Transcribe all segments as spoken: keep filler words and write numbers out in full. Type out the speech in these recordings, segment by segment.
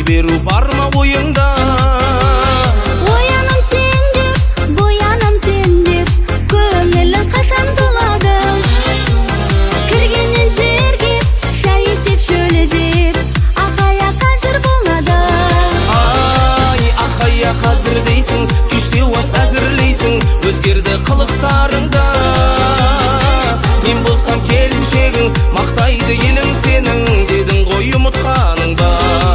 жіберу бар ма ойыңда? Оянам сен деп, боянам сен деп, көңілің қашан толады? Кіргеннен тергеп, шай есеп шөлдеп, ақая қазір болады. Ай, ақая қазір дейсің, кеште уас әзірлейсің, өзгерді қылықтарыңда. Мен болсам келіншегің, мақтайды елің сенің, дедің ғой ұмытқаның ба?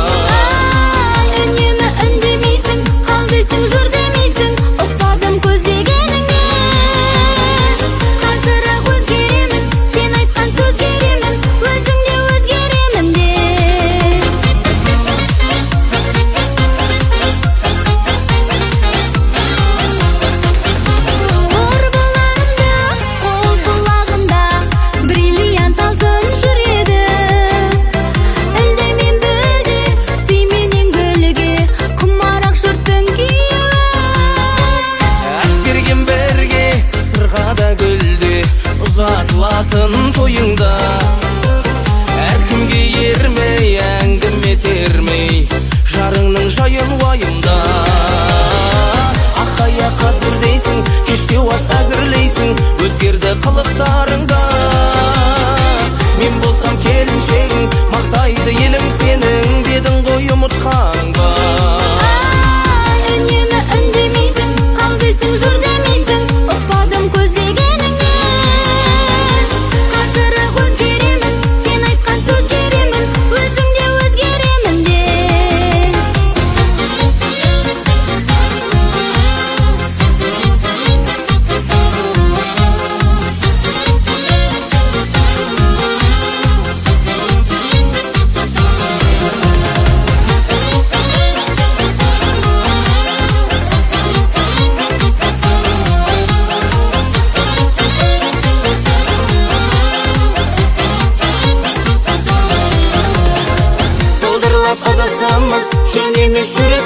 Үнемі үндемейсің, қал дейсің, жүр демейсің, ұқпадым көздегеніңе. Қазір ақ өзгеремін, сен айтқан сөз керемін, өзіңде өзгеремін де. Ор бұлағында, қол бұлағында, бриллиант алтын жүреді. Үндемен бөлде, сүйменен гүлге, құмарақ жұрттың күйеуі. Әперген бірге, сырға да гүлде, ұзатылатын тойыңда. Әркімге ермей, әңгіме термей, жарыңның жайын уайымда. Ақая қазір дейсің, кеште уас әзірлейсің, өзгерді қылықтарыңда. Мен болсам келіншегің, мақтайды елің сенің, дедің ғой ұмытқаның ба? Үнемі үндемейсің, қал дейсің, жүр демейсің, ұқпадым көздегеніңе. Қазір ақ өзгеремін, сен айтқан сөз керемін, өзіңде өзгеремін де. Сылдырлап адасамыз, жөн емес жүрек